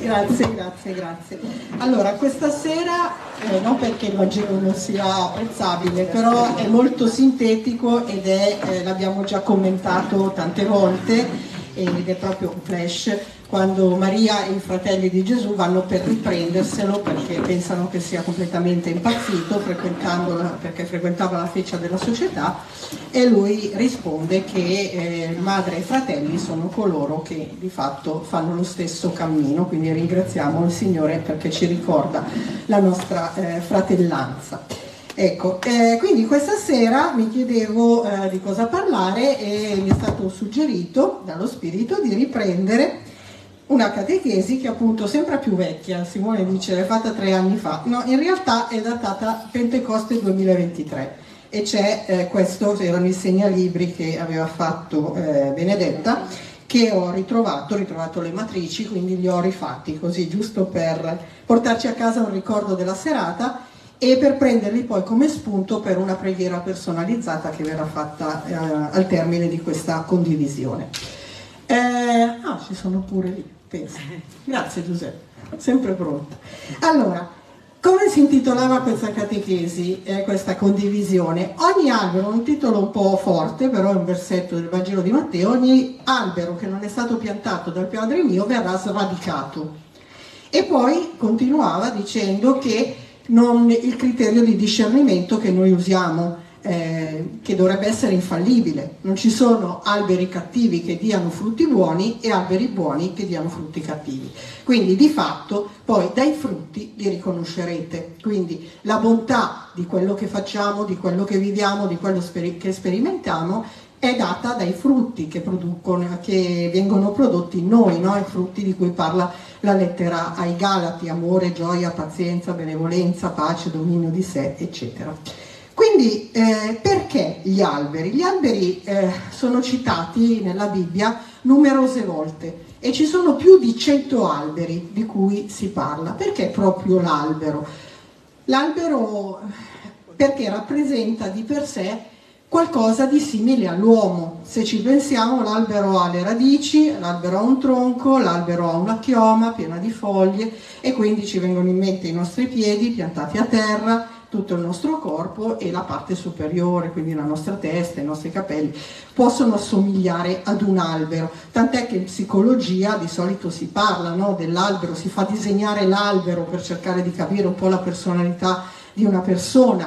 Grazie. Allora, questa sera, non perché il Vangelo non sia apprezzabile, però è molto sintetico ed l'abbiamo già commentato tante volte, ed è proprio un flash, quando Maria e i fratelli di Gesù vanno per riprenderselo perché pensano che sia completamente impazzito perché frequentava la feccia della società, e lui risponde che madre e fratelli sono coloro che di fatto fanno lo stesso cammino, quindi ringraziamo il Signore perché ci ricorda la nostra fratellanza. Ecco, quindi questa sera mi chiedevo di cosa parlare e mi è stato suggerito dallo Spirito di riprendere una catechesi che appunto sembra più vecchia. Simone dice l'hai fatta 3 anni fa, no, in realtà è datata Pentecoste 2023 e c'è questo, erano i segnalibri che aveva fatto Benedetta, che ho ritrovato le matrici, quindi li ho rifatti così giusto per portarci a casa un ricordo della serata e per prenderli poi come spunto per una preghiera personalizzata che verrà fatta al termine di questa condivisione. Ci sono pure lì, penso. Grazie Giuseppe, sempre pronta. Allora, come si intitolava questa catechesi, questa condivisione? Ogni albero, un titolo un po' forte, però è un versetto del Vangelo di Matteo: ogni albero che non è stato piantato dal Padre mio verrà sradicato. E poi continuava dicendo che il criterio di discernimento che noi usiamo, che dovrebbe essere infallibile, non ci sono alberi cattivi che diano frutti buoni e alberi buoni che diano frutti cattivi, quindi di fatto poi dai frutti li riconoscerete, quindi la bontà di quello che facciamo, di quello che viviamo, di quello che sperimentiamo è data dai frutti che vengono prodotti in noi, no? I frutti di cui parla la lettera ai Galati: amore, gioia, pazienza, benevolenza, pace, dominio di sé, eccetera. Quindi perché gli alberi? Gli alberi sono citati nella Bibbia numerose volte e ci sono più di 100 alberi di cui si parla. Perché proprio l'albero? L'albero perché rappresenta di per sé qualcosa di simile all'uomo. Se ci pensiamo, l'albero ha le radici, l'albero ha un tronco, l'albero ha una chioma piena di foglie e quindi ci vengono in mente i nostri piedi piantati a terra, tutto il nostro corpo e la parte superiore, quindi la nostra testa, i nostri capelli, possono assomigliare ad un albero. Tant'è che in psicologia di solito si parla, no, dell'albero, si fa disegnare l'albero per cercare di capire un po' la personalità di una persona,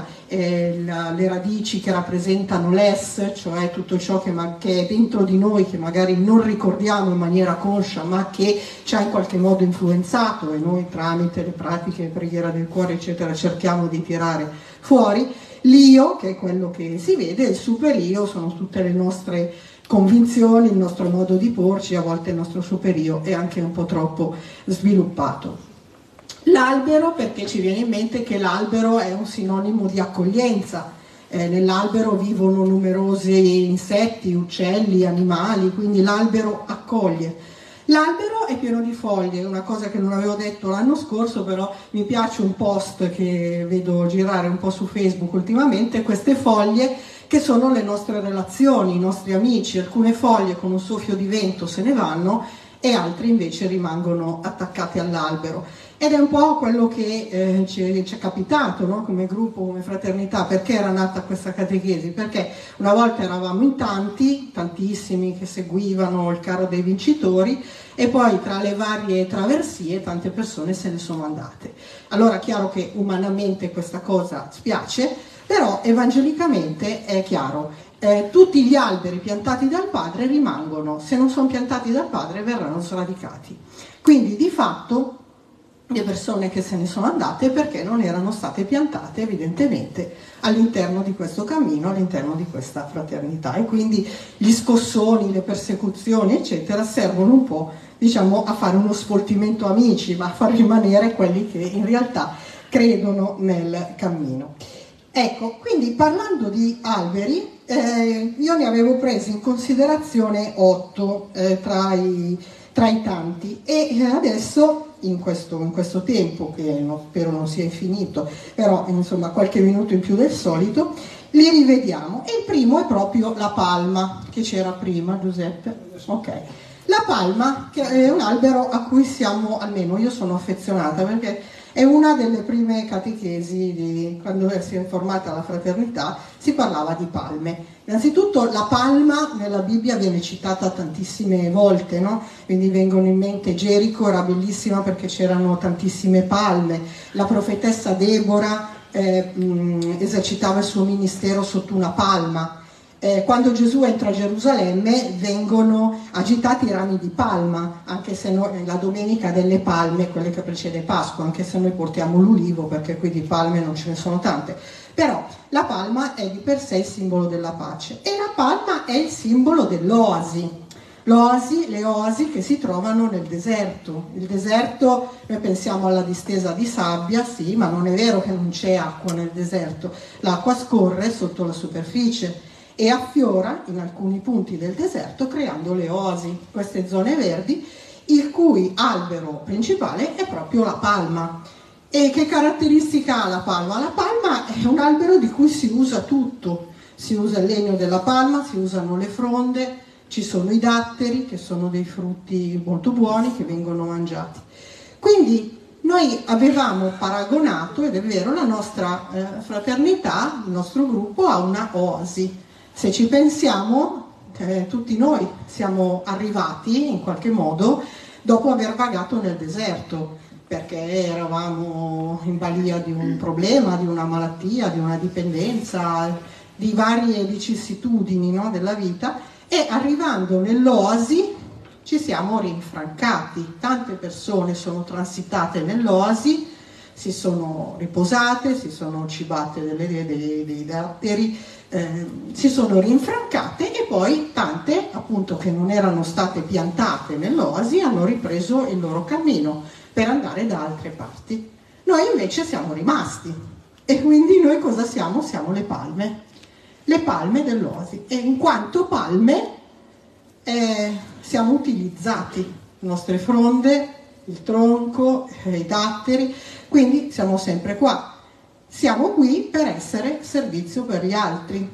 le radici che rappresentano l'ess, cioè tutto ciò che è dentro di noi, che magari non ricordiamo in maniera conscia, ma che ci ha in qualche modo influenzato e noi tramite le pratiche, preghiera del cuore, eccetera, cerchiamo di tirare fuori. L'io, che è quello che si vede, e il superio sono tutte le nostre convinzioni, il nostro modo di porci, a volte il nostro superio è anche un po' troppo sviluppato. L'albero, perché ci viene in mente che l'albero è un sinonimo di accoglienza, nell'albero vivono numerosi insetti, uccelli, animali, quindi l'albero accoglie. L'albero è pieno di foglie, una cosa che non avevo detto l'anno scorso, però mi piace un post che vedo girare un po' su Facebook ultimamente, queste foglie che sono le nostre relazioni, i nostri amici. Alcune foglie con un soffio di vento se ne vanno e altre invece rimangono attaccate all'albero. Ed è un po' quello che ci è capitato, no? Come gruppo, come fraternità. Perché era nata questa catechesi? Perché una volta eravamo in tantissimi che seguivano il carro dei vincitori, e poi tra le varie traversie tante persone se ne sono andate. Allora, chiaro che umanamente questa cosa spiace, però evangelicamente è chiaro. Tutti gli alberi piantati dal Padre rimangono, se non sono piantati dal Padre verranno sradicati. Quindi di fatto le persone che se ne sono andate perché non erano state piantate evidentemente all'interno di questo cammino, all'interno di questa fraternità, e quindi gli scossoni, le persecuzioni eccetera servono un po', diciamo, a fare uno sfoltimento amici, ma a far rimanere quelli che in realtà credono nel cammino. Ecco, quindi parlando di alberi, io ne avevo presi in considerazione 8 tra i tanti, e adesso in questo tempo, che spero non sia infinito, però insomma qualche minuto in più del solito, li rivediamo. E il primo è proprio la palma, che c'era prima, Giuseppe. Ok. La palma, che è un albero a cui siamo, almeno io sono affezionata, perché è una delle prime catechesi quando si è formata la fraternità, si parlava di palme. Innanzitutto la palma nella Bibbia viene citata tantissime volte, no? Quindi vengono in mente Gerico, era bellissima perché c'erano tantissime palme, la profetessa Debora esercitava il suo ministero sotto una palma. Quando Gesù entra a Gerusalemme vengono agitati i rami di palma, anche se la domenica delle palme, quelle che precede Pasqua, anche se noi portiamo l'ulivo perché qui di palme non ce ne sono tante, però la palma è di per sé il simbolo della pace e la palma è il simbolo dell'oasi. Le oasi che si trovano nel deserto. Il deserto, noi pensiamo alla distesa di sabbia, sì, ma non è vero che non c'è acqua nel deserto, l'acqua scorre sotto la superficie e affiora in alcuni punti del deserto creando le oasi, queste zone verdi, il cui albero principale è proprio la palma. E che caratteristica ha la palma? La palma è un albero di cui si usa tutto, si usa il legno della palma, si usano le fronde, ci sono i datteri che sono dei frutti molto buoni che vengono mangiati. Quindi noi avevamo paragonato, ed è vero, la nostra fraternità, il nostro gruppo a una oasi. Se ci pensiamo, tutti noi siamo arrivati in qualche modo dopo aver vagato nel deserto, perché eravamo in balia di un problema, di una malattia, di una dipendenza, di varie vicissitudini, no, della vita, e arrivando nell'oasi ci siamo rinfrancati. Tante persone sono transitate nell'oasi, si sono riposate, si sono cibate dei datteri, si sono rinfrancate e poi tante, appunto, che non erano state piantate nell'oasi hanno ripreso il loro cammino per andare da altre parti. Noi invece siamo rimasti e quindi noi cosa siamo? Siamo le palme dell'oasi, e in quanto palme siamo utilizzati, le nostre fronde, il tronco, i datteri, quindi siamo sempre qua. Siamo qui per essere servizio per gli altri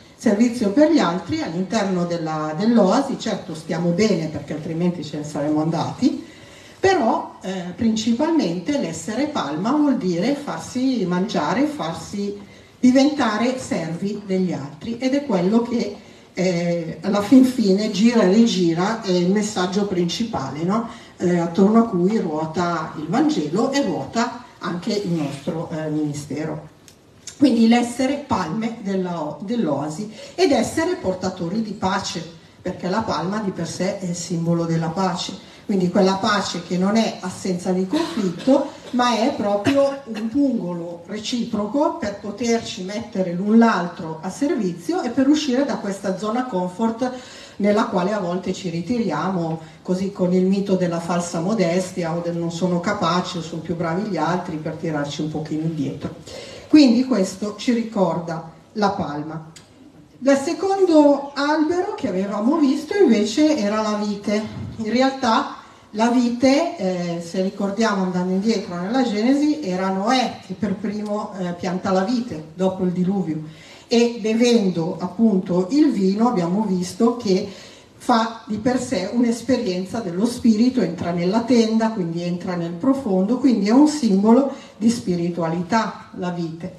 all'interno dell'oasi. Certo stiamo bene perché altrimenti ce ne saremmo andati, però principalmente l'essere palma vuol dire farsi mangiare, farsi diventare servi degli altri, ed è quello che alla fin fine gira e rigira è il messaggio principale, no? Attorno a cui ruota il Vangelo e ruota anche il nostro ministero. Quindi l'essere palme dell'oasi ed essere portatori di pace, perché la palma di per sé è il simbolo della pace. Quindi quella pace che non è assenza di conflitto, ma è proprio un pungolo reciproco per poterci mettere l'un l'altro a servizio e per uscire da questa zona comfort nella quale a volte ci ritiriamo, così con il mito della falsa modestia o del non sono capace o sono più bravi gli altri, per tirarci un pochino indietro. Quindi questo ci ricorda la palma. Il secondo albero che avevamo visto invece era la vite. In realtà la vite, se ricordiamo andando indietro nella Genesi, era Noè che per primo pianta la vite dopo il diluvio, e bevendo appunto il vino abbiamo visto che fa di per sé un'esperienza dello spirito, entra nella tenda, quindi entra nel profondo, quindi è un simbolo di spiritualità la vite.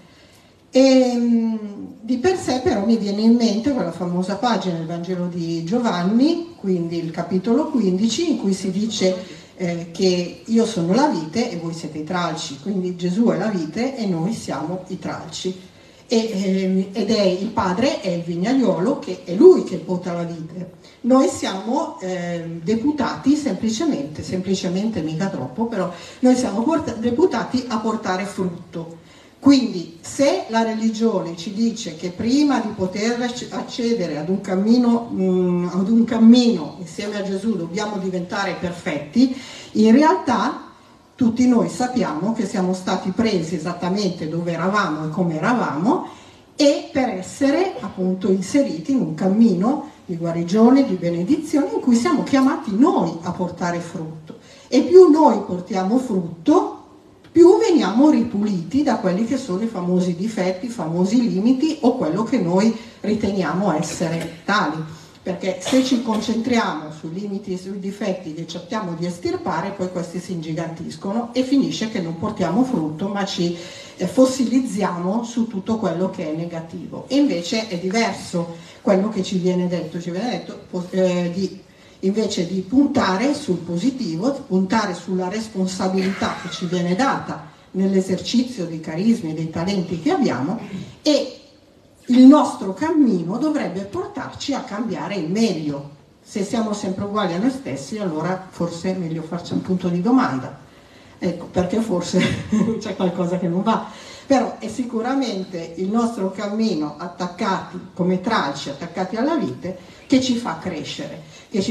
E di per sé però mi viene in mente quella famosa pagina del Vangelo di Giovanni, quindi il capitolo 15, in cui si dice che io sono la vite e voi siete i tralci, quindi Gesù è la vite e noi siamo i tralci, ed è il padre, è il vignaiolo, che è lui che pota la vite. Noi siamo deputati semplicemente mica troppo, però noi siamo deputati a portare frutto. Quindi se la religione ci dice che prima di poter accedere ad un cammino insieme a Gesù dobbiamo diventare perfetti, in realtà tutti noi sappiamo che siamo stati presi esattamente dove eravamo e come eravamo, e per essere appunto inseriti in un cammino di guarigione, di benedizione, in cui siamo chiamati noi a portare frutto. E più noi portiamo frutto, più veniamo ripuliti da quelli che sono i famosi difetti, i famosi limiti o quello che noi riteniamo essere tali. Perché se ci concentriamo sui limiti, sui difetti che cerchiamo di estirpare, poi questi si ingigantiscono e finisce che non portiamo frutto, ma ci fossilizziamo su tutto quello che è negativo. E invece è diverso quello che ci viene detto invece di puntare sul positivo, di puntare sulla responsabilità che ci viene data nell'esercizio dei carismi e dei talenti che abbiamo, e il nostro cammino dovrebbe portarci a cambiare in meglio. Se siamo sempre uguali a noi stessi, allora forse è meglio farci un punto di domanda, ecco, perché forse c'è qualcosa che non va. Però è sicuramente il nostro cammino attaccati come tralci, attaccati alla vite, che ci fa crescere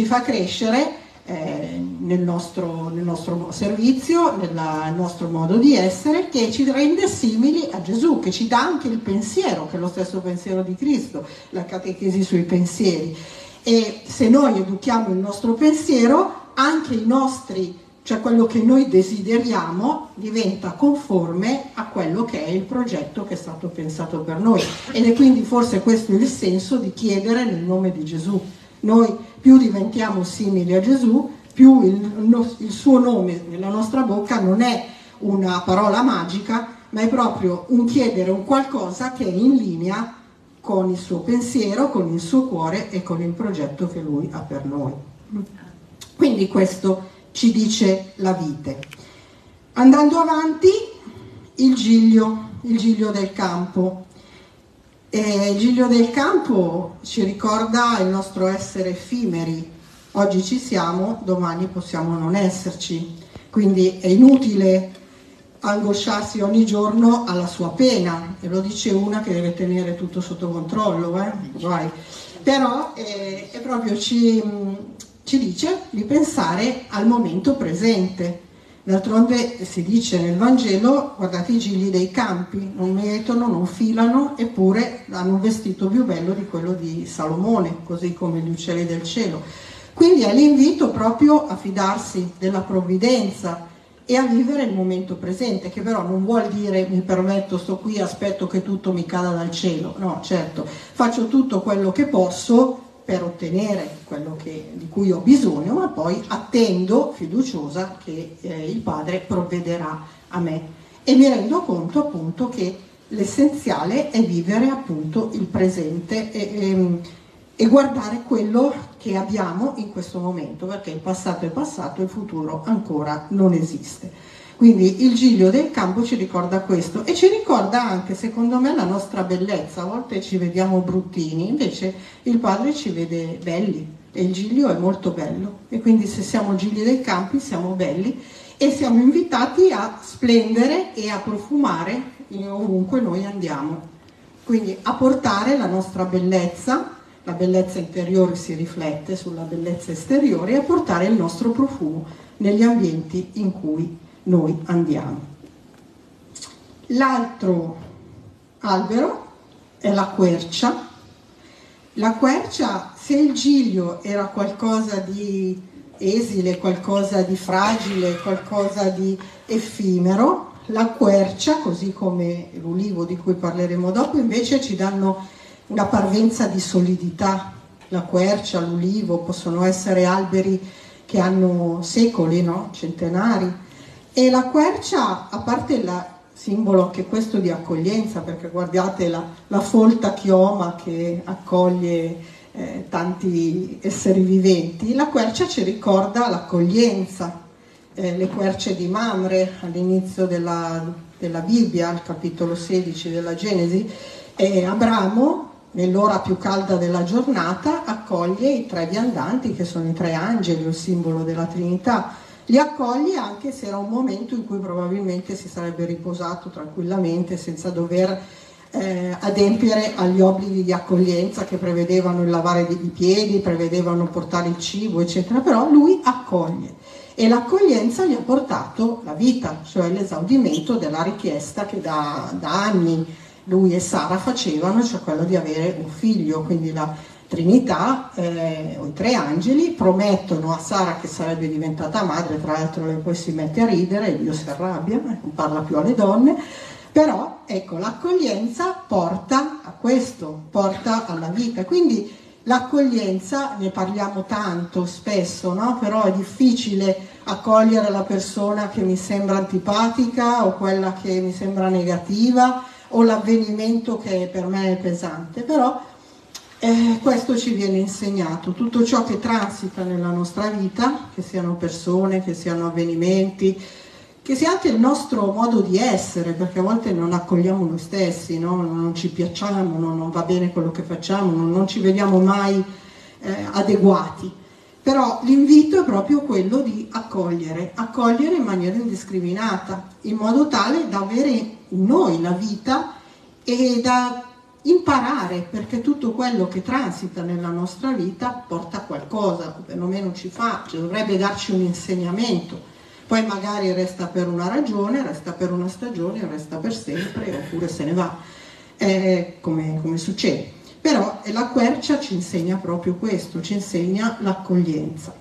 nel nostro servizio, nel nostro modo di essere, che ci rende simili a Gesù, che ci dà anche il pensiero, che è lo stesso pensiero di Cristo, la catechesi sui pensieri. E se noi educhiamo il nostro pensiero, anche i nostri, cioè quello che noi desideriamo, diventa conforme a quello che è il progetto che è stato pensato per noi. Ed è quindi forse questo il senso di chiedere nel nome di Gesù. Noi più diventiamo simili a Gesù, più il suo nome nella nostra bocca non è una parola magica, ma è proprio un chiedere un qualcosa che è in linea con il suo pensiero, con il suo cuore e con il progetto che lui ha per noi. Quindi questo ci dice la vite. Andando avanti, il Giglio del campo. Il Giglio del campo ci ricorda il nostro essere effimeri. Oggi ci siamo, domani possiamo non esserci. Quindi è inutile angosciarsi ogni giorno alla sua pena, e lo dice una che deve tenere tutto sotto controllo, Guai. Però è proprio ci dice di pensare al momento presente. D'altronde si dice nel Vangelo: guardate i gigli dei campi, non metono, non filano, eppure hanno un vestito più bello di quello di Salomone, così come gli uccelli del cielo. Quindi è l'invito proprio a fidarsi della provvidenza e a vivere il momento presente, che però non vuol dire mi permetto, sto qui, aspetto che tutto mi cada dal cielo. No, certo, faccio tutto quello che posso per ottenere quello di cui ho bisogno, ma poi attendo, fiduciosa, che il Padre provvederà a me. E mi rendo conto appunto che l'essenziale è vivere appunto il presente e guardare quello che abbiamo in questo momento, perché il passato è passato, il futuro ancora non esiste. Quindi il Giglio del campo ci ricorda questo, e ci ricorda anche, secondo me, la nostra bellezza. A volte ci vediamo bruttini, invece il Padre ci vede belli, e il Giglio è molto bello, e quindi se siamo Gigli dei campi siamo belli e siamo invitati a splendere e a profumare ovunque noi andiamo. Quindi a portare la nostra bellezza, la bellezza interiore si riflette sulla bellezza esteriore, e a portare il nostro profumo negli ambienti in cui noi andiamo. L'altro albero è la quercia. La quercia, se il giglio era qualcosa di esile, qualcosa di fragile, qualcosa di effimero, la quercia, così come l'ulivo di cui parleremo dopo, invece ci danno una parvenza di solidità. La quercia, l'ulivo possono essere alberi che hanno secoli, no? Centenari. E la quercia, a parte il simbolo anche questo di accoglienza, perché guardate la folta chioma che accoglie tanti esseri viventi, la quercia ci ricorda l'accoglienza. Le querce di Mamre all'inizio della Bibbia, al capitolo 16 della Genesi, Abramo, nell'ora più calda della giornata, accoglie i 3 viandanti, che sono i 3 angeli, il simbolo della Trinità. Li accoglie anche se era un momento in cui probabilmente si sarebbe riposato tranquillamente senza dover adempiere agli obblighi di accoglienza che prevedevano il lavare i piedi, prevedevano portare il cibo, eccetera. Però lui accoglie, e l'accoglienza gli ha portato la vita, cioè l'esaudimento della richiesta che da anni lui e Sara facevano, cioè quello di avere un figlio. Quindi la Trinità, o i 3 angeli, promettono a Sara che sarebbe diventata madre. Tra l'altro lei poi si mette a ridere e Dio si arrabbia, non parla più alle donne. Però ecco, l'accoglienza porta a questo, porta alla vita. Quindi L'accoglienza, ne parliamo tanto, spesso, no? Però è difficile accogliere la persona che mi sembra antipatica o quella che mi sembra negativa o l'avvenimento che per me è pesante, però questo ci viene insegnato. Tutto ciò che transita nella nostra vita, che siano persone, che siano avvenimenti, che sia anche il nostro modo di essere, perché a volte non accogliamo noi stessi, no? Non ci piacciamo, non va bene quello che facciamo, non ci vediamo mai adeguati. Però l'invito è proprio quello di accogliere in maniera indiscriminata, in modo tale da avere in noi la vita e da imparare, perché tutto quello che transita nella nostra vita porta a qualcosa, o perlomeno dovrebbe darci un insegnamento. Poi magari resta per una ragione, resta per una stagione, resta per sempre, oppure se ne va, come succede. Però la quercia ci insegna proprio questo, ci insegna l'accoglienza.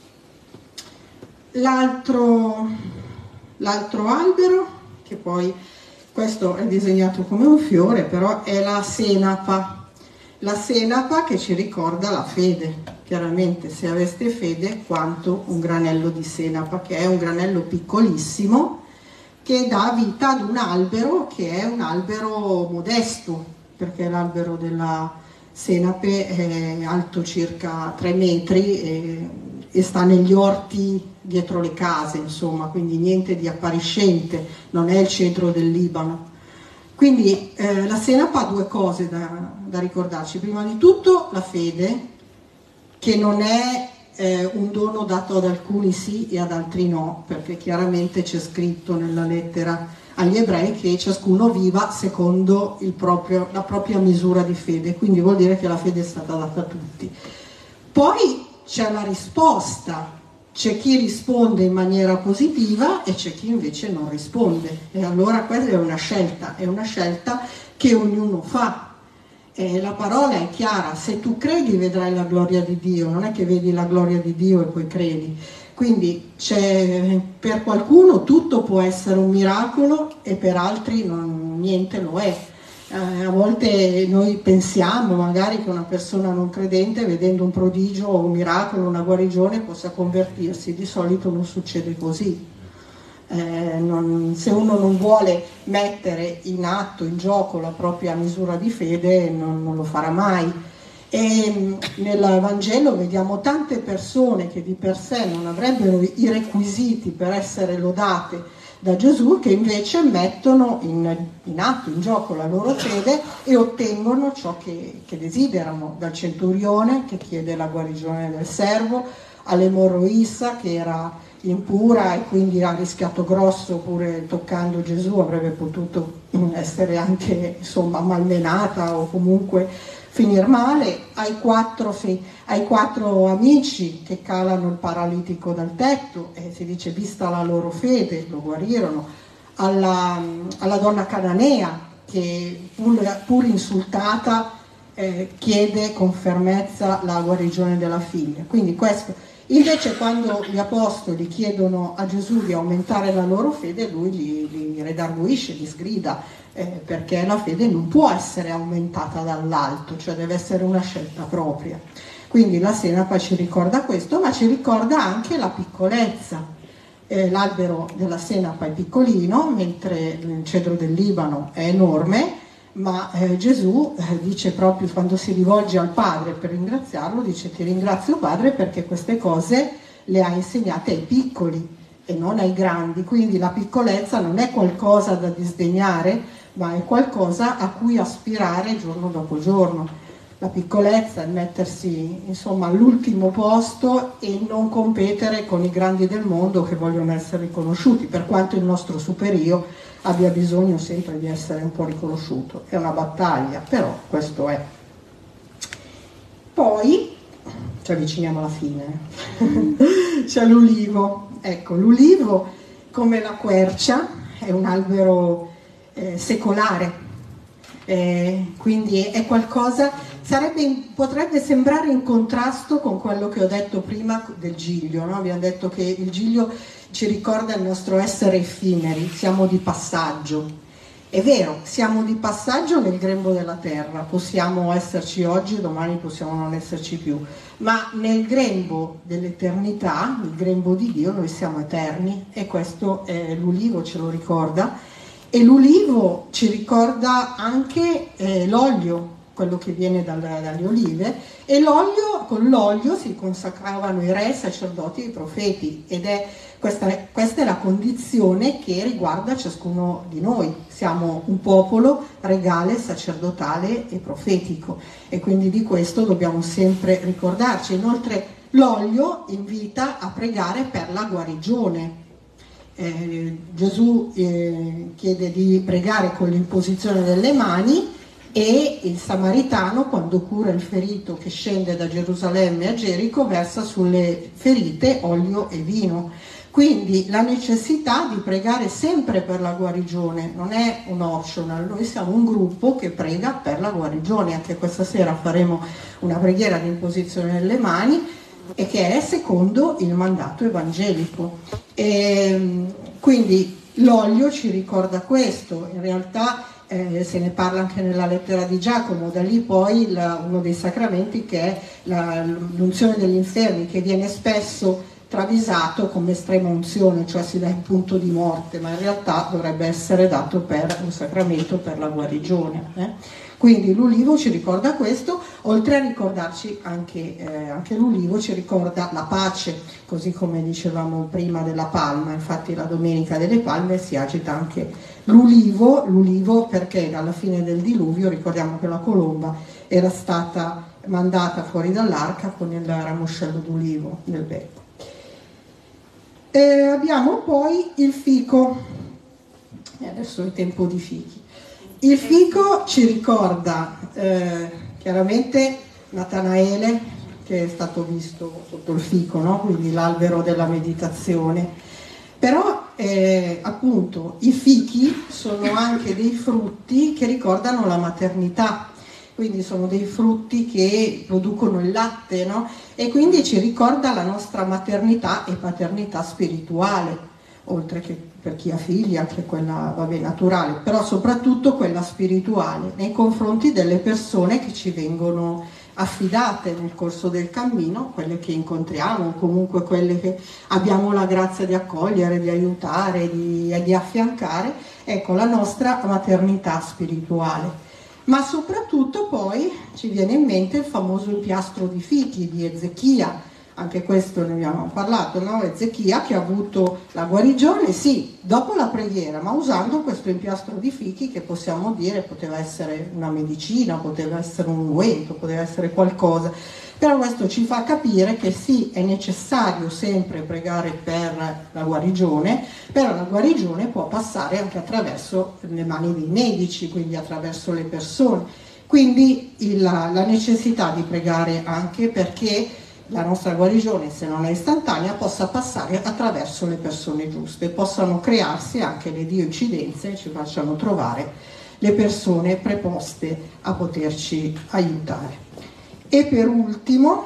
L'altro albero, che poi questo è disegnato come un fiore, però è la senapa. La senapa che ci ricorda la fede. Chiaramente, se aveste fede, quanto un granello di senapa, che è un granello piccolissimo, che dà vita ad un albero che è un albero modesto, perché l'albero della senape è alto circa 3 metri e sta negli orti dietro le case, insomma, quindi niente di appariscente, non è il centro del Libano. Quindi la senapa ha 2 cose da ricordarci. Prima di tutto la fede, che non è un dono dato ad alcuni sì e ad altri no, perché chiaramente c'è scritto nella lettera agli ebrei che ciascuno viva secondo la propria misura di fede, quindi vuol dire che la fede è stata data a tutti. Poi c'è la risposta, c'è chi risponde in maniera positiva e c'è chi invece non risponde, e allora questa è una scelta che ognuno fa. La parola è chiara: se tu credi vedrai la gloria di Dio, non è che vedi la gloria di Dio e poi credi. Quindi per qualcuno tutto può essere un miracolo e per altri niente lo è. A volte noi pensiamo magari che una persona non credente, vedendo un prodigio o un miracolo, una guarigione, possa convertirsi. Di solito non succede così. Se uno non vuole mettere in atto, in gioco la propria misura di fede, non lo farà mai. E nel Vangelo vediamo tante persone che di per sé non avrebbero i requisiti per essere lodate da Gesù, che invece mettono in atto, in gioco la loro fede e ottengono ciò che desiderano, dal centurione che chiede la guarigione del servo, all'emorroissa che era impura e quindi ha rischiato grosso pure toccando Gesù, avrebbe potuto essere anche malmenata o comunque finir male, ai 4 amici che calano il paralitico dal tetto, e si dice vista la loro fede lo guarirono, alla donna cananea che pur insultata chiede con fermezza la guarigione della figlia. Quindi questo. Invece quando gli apostoli chiedono a Gesù di aumentare la loro fede, lui li redarguisce, li sgrida, perché la fede non può essere aumentata dall'alto, cioè deve essere una scelta propria. Quindi la senapa ci ricorda questo, ma ci ricorda anche la piccolezza. L'albero della senapa è piccolino, mentre il cedro del Libano è enorme, ma Gesù dice proprio, quando si rivolge al Padre per ringraziarlo, dice: ti ringrazio Padre perché queste cose le hai insegnate ai piccoli e non ai grandi. Quindi la piccolezza non è qualcosa da disdegnare, ma è qualcosa a cui aspirare giorno dopo giorno. La piccolezza è mettersi all'ultimo posto e non competere con i grandi del mondo che vogliono essere riconosciuti, per quanto il nostro superio abbia bisogno sempre di essere un po' riconosciuto. È una battaglia, però questo è. Poi ci avviciniamo alla fine. C'è l'ulivo. Ecco, l'ulivo, come la quercia, è un albero secolare, quindi è qualcosa, potrebbe sembrare in contrasto con quello che ho detto prima del giglio, no? Abbiamo detto che il giglio ci ricorda il nostro essere effimeri, siamo di passaggio, È vero, siamo di passaggio nel grembo della terra, possiamo esserci oggi, domani possiamo non esserci più, ma nel grembo dell'eternità, nel grembo di Dio, noi siamo eterni, e questo l'ulivo ce lo ricorda, e l'ulivo ci ricorda anche l'olio, quello che viene dalle olive, e con l'olio si consacravano i re, i sacerdoti e i profeti, ed questa è la condizione che riguarda ciascuno di noi. Siamo un popolo regale, sacerdotale e profetico, e quindi di questo dobbiamo sempre ricordarci. Inoltre l'olio invita a pregare per la guarigione. Gesù chiede di pregare con l'imposizione delle mani, e il samaritano, quando cura il ferito che scende da Gerusalemme a Gerico, versa sulle ferite olio e vino. Quindi la necessità di pregare sempre per la guarigione non è un optional, noi siamo un gruppo che prega per la guarigione. Anche questa sera faremo una preghiera di imposizione delle mani, e che è secondo il mandato evangelico. Quindi l'olio ci ricorda questo. In realtà se ne parla anche nella lettera di Giacomo. Da lì poi uno dei sacramenti, che è l'unzione degli infermi, che viene spesso travisato come estrema unzione, cioè si dà in punto di morte, ma in realtà dovrebbe essere dato per un sacramento per la guarigione. Quindi l'ulivo ci ricorda questo, oltre a ricordarci anche l'ulivo ci ricorda la pace, così come dicevamo prima della palma. Infatti la Domenica delle Palme si agita anche l'ulivo perché alla fine del diluvio ricordiamo che la colomba era stata mandata fuori dall'arca con il ramoscello d'ulivo nel becco. Abbiamo poi il fico, e adesso è tempo di fichi. Il fico ci ricorda chiaramente Natanaele, che è stato visto sotto il fico, no? Quindi l'albero della meditazione. Però appunto i fichi sono anche dei frutti che ricordano la maternità, quindi sono dei frutti che producono il latte, no? E quindi ci ricorda la nostra maternità e paternità spirituale, oltre che per chi ha figli anche quella, vabbè, naturale, però soprattutto quella spirituale nei confronti delle persone che ci vengono affidate nel corso del cammino, quelle che incontriamo, comunque quelle che abbiamo la grazia di accogliere, di aiutare, di affiancare. Ecco, la nostra maternità spirituale. Ma soprattutto poi ci viene in mente il famoso impiastro di fichi di Ezechia. Anche questo ne abbiamo parlato, no? Ezechia che ha avuto la guarigione, sì, dopo la preghiera, ma usando questo impiastro di fichi, che possiamo dire poteva essere una medicina, poteva essere un unguento, poteva essere qualcosa. Però questo ci fa capire che sì, è necessario sempre pregare per la guarigione, però la guarigione può passare anche attraverso le mani dei medici, quindi attraverso le persone. Quindi la necessità di pregare anche perché la nostra guarigione, se non è istantanea, possa passare attraverso le persone giuste, possano crearsi anche le coincidenze e ci facciano trovare le persone preposte a poterci aiutare. E per ultimo,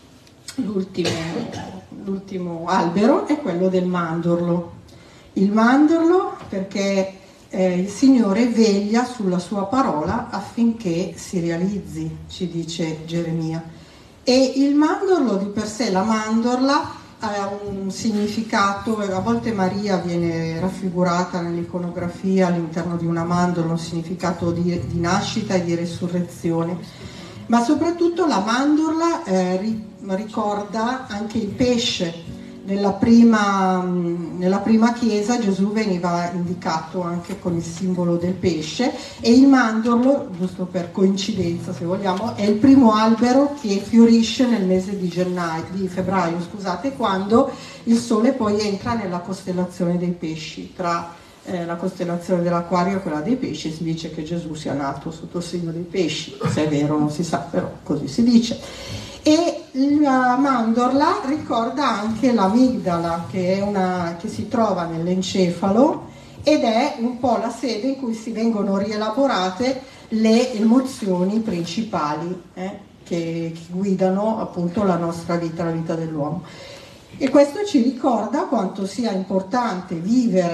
l'ultimo albero è quello del mandorlo. Il mandorlo perché il Signore veglia sulla sua parola affinché si realizzi, ci dice Geremia. E il mandorlo di per sé, la mandorla, ha un significato. A volte Maria viene raffigurata nell'iconografia all'interno di una mandorla, un significato di nascita e di resurrezione, ma soprattutto la mandorla ricorda anche il pesce. Nella prima chiesa Gesù veniva indicato anche con il simbolo del pesce, e il mandorlo, giusto per coincidenza se vogliamo, è il primo albero che fiorisce nel mese di febbraio, quando il sole poi entra nella costellazione dei pesci. Tra la costellazione dell'Acquario e quella dei pesci si dice che Gesù sia nato sotto il segno dei pesci, se è vero non si sa, però così si dice. E la mandorla ricorda anche l'amigdala, che si trova nell'encefalo ed è un po' la sede in cui si vengono rielaborate le emozioni principali che guidano appunto la nostra vita, la vita dell'uomo. E questo ci ricorda quanto sia importante vivere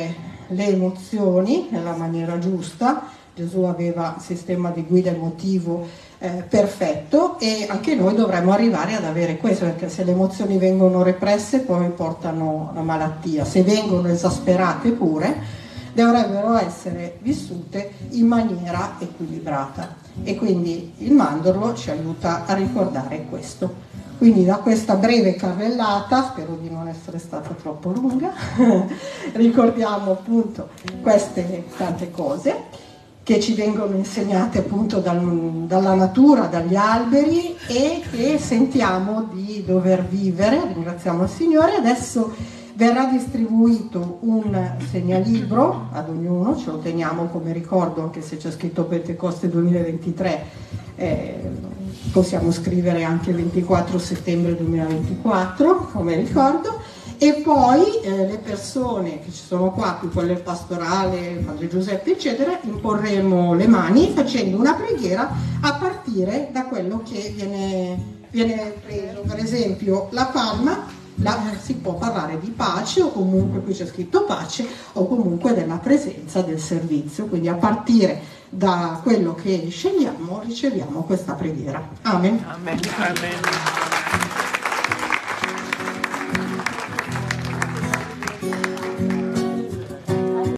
le emozioni nella maniera giusta. Gesù aveva un sistema di guida emotivo perfetto, e anche noi dovremmo arrivare ad avere questo, perché se le emozioni vengono represse poi portano alla malattia, se vengono esasperate pure dovrebbero essere vissute in maniera equilibrata, e quindi il mandorlo ci aiuta a ricordare questo. Quindi da questa breve carrellata, spero di non essere stata troppo lunga, ricordiamo appunto queste tante cose che ci vengono insegnate appunto dalla natura, dagli alberi, e che sentiamo di dover vivere. Ringraziamo il Signore. Adesso verrà distribuito un segnalibro ad ognuno, ce lo teniamo come ricordo, anche se c'è scritto Pentecoste 2023, possiamo scrivere anche 24 settembre 2024 come ricordo. E poi le persone che ci sono qua, più quelle pastorale, Padre Giuseppe eccetera, imporremo le mani facendo una preghiera a partire da quello che viene preso. Per esempio la palma, si può parlare di pace, o comunque qui c'è scritto pace, o comunque della presenza del servizio, quindi a partire da quello che scegliamo riceviamo questa preghiera. Amen. Amen. Amen.